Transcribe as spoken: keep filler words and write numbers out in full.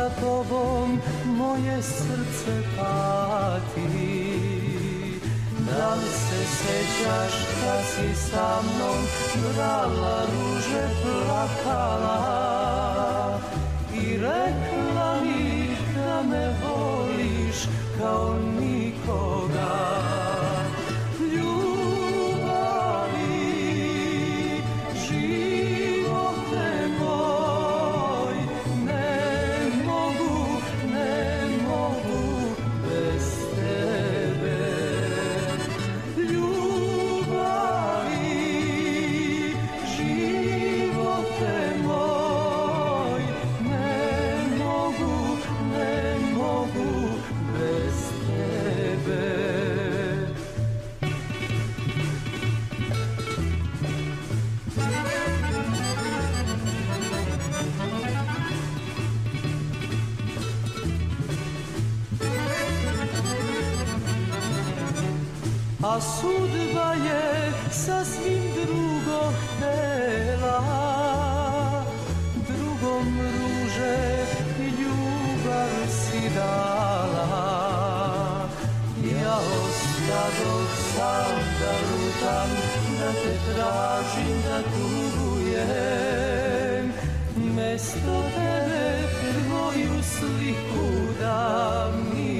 za tobom moje srce pati. Da li se sećaš da si sa mnom brala ruže, plakala i rekla mi da me voliš kao nikoga. A sudba je sasvim drugo htela, drugom ruže i ljubav si dala. Ja ostadoh sam da lutam, da te tražim, da tugujem. Mesto tebe tvoju sliku da mi